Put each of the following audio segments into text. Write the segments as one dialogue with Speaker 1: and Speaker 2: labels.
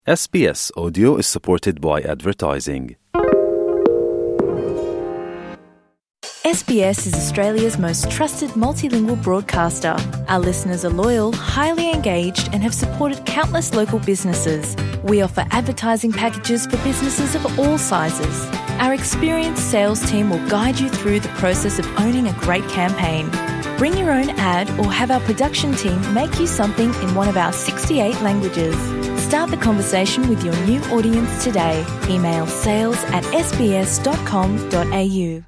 Speaker 1: SBS Audio is supported by advertising.
Speaker 2: SBS is Australia's most trusted multilingual broadcaster. Our listeners are loyal, highly engaged, and have supported countless local businesses. We offer advertising packages for businesses of all sizes. Our experienced sales team will guide you through the process of owning a great campaign. Bring your own ad or have our production team make you something in one of our 68 languages. Start the conversation with your new audience today. Email sales@sbs.com.au.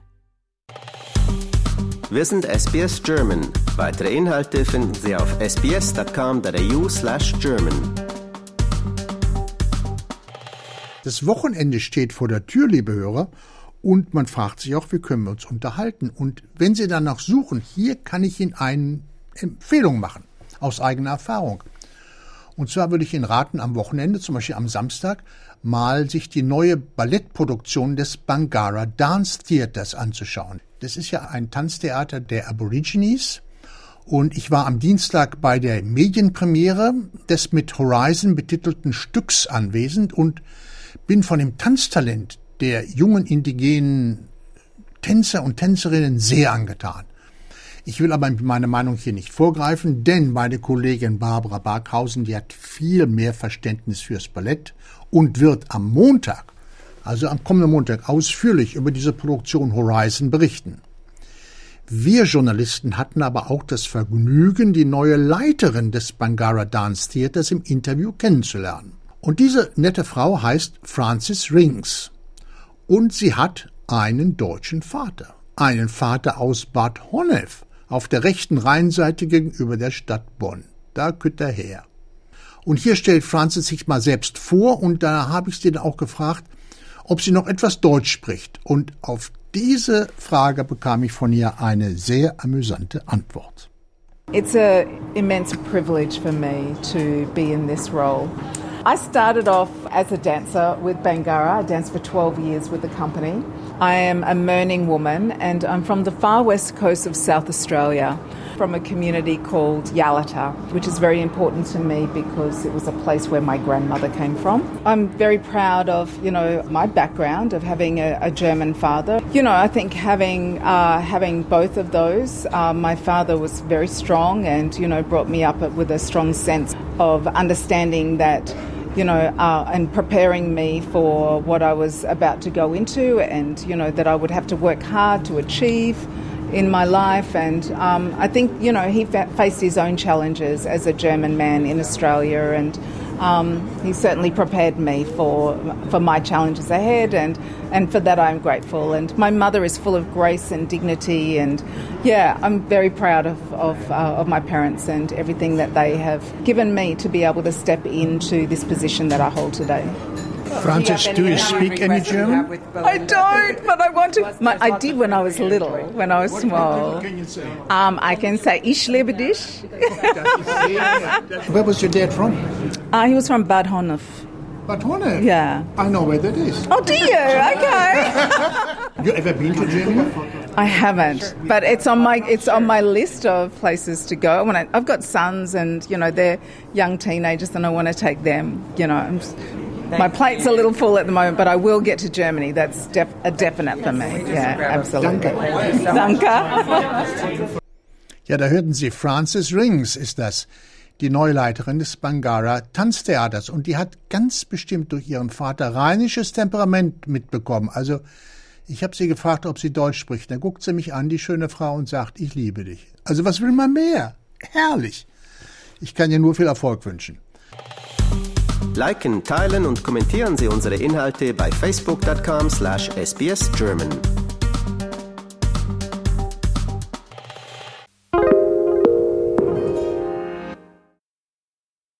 Speaker 3: Wir sind SBS German. Weitere Inhalte finden Sie auf sbs.com.au/German.
Speaker 4: Das Wochenende steht vor der Tür, liebe Hörer, und man fragt sich auch, wie können wir uns unterhalten? Und wenn Sie danach suchen, hier kann ich Ihnen eine Empfehlung machen, aus eigener Erfahrung. Und zwar würde ich Ihnen raten, am Wochenende, zum Beispiel am Samstag, mal sich die neue Ballettproduktion des Bangarra Dance Theatres anzuschauen. Das ist ja ein Tanztheater der Aborigines. Und ich war am Dienstag bei der Medienpremiere des mit Horizon betitelten Stücks anwesend und bin von dem Tanztalent der jungen indigenen Tänzer und Tänzerinnen sehr angetan. Ich will aber meine Meinung hier nicht vorgreifen, denn meine Kollegin Barbara Barkhausen, die hat viel mehr Verständnis fürs Ballett und wird am Montag, also am kommenden Montag, ausführlich über diese Produktion Horizon berichten. Wir Journalisten hatten aber auch das Vergnügen, die neue Leiterin des Bangarra Dance Theatres im Interview kennenzulernen. Und diese nette Frau heißt Frances Rings. Und sie hat einen deutschen Vater. Einen Vater aus Bad Honnef, auf der rechten Rheinseite gegenüber der Stadt Bonn. Da kütt er her. Und hier stellt Frances sich mal selbst vor und da habe ich sie dann auch gefragt, ob sie noch etwas Deutsch spricht. Und auf diese Frage bekam ich von ihr eine sehr amüsante Antwort.
Speaker 5: It's an immense privilege for me to be in this role. I started off as a dancer with Bangarra. I danced for 12 years with the company. I am a Mirning woman and I'm from the far west coast of South Australia, from a community called Yalata, which is very important to me because it was a place where my grandmother came from. I'm very proud of, my background of having a German father. I think having both of those, my father was very strong and, brought me up with a strong sense of understanding that and preparing me for what I was about to go into and, that I would have to work hard to achieve in my life. And I think, he faced his own challenges as a German man in Australia and he certainly prepared me for my challenges ahead and for that I'm grateful. And my mother is full of grace and dignity and, I'm very proud of my parents and everything that they have given me to be able to step into this position that I hold today.
Speaker 4: Frances, do you speak any German?
Speaker 5: I don't, but I want to. I did when I was little, when I was small.
Speaker 4: What can you say?
Speaker 5: I can say, Ich liebe dich.
Speaker 4: Where was your dad from?
Speaker 5: He was from Bad Honnef.
Speaker 4: Bad Honnef?
Speaker 5: Yeah.
Speaker 4: I know where that is.
Speaker 5: Oh, do you? Okay.
Speaker 4: You ever been to Germany?
Speaker 5: I haven't, but it's on my list of places to go. I've got sons, and they're young teenagers, and I want to take them. My plate's a little full at the moment, but I will get to Germany. That's a definite for me. Yeah, absolutely. Danke.
Speaker 4: Ja, da hörten Sie, Frances Rings ist das, die Neuleiterin des Bangarra Tanztheaters. Und die hat ganz bestimmt durch ihren Vater rheinisches Temperament mitbekommen. Also ich habe sie gefragt, ob sie Deutsch spricht. Dann guckt sie mich an, die schöne Frau, und sagt, ich liebe dich. Also was will man mehr? Herrlich. Ich kann ihr nur viel Erfolg wünschen.
Speaker 3: Liken, teilen und kommentieren Sie unsere Inhalte bei facebook.com/sbsgerman.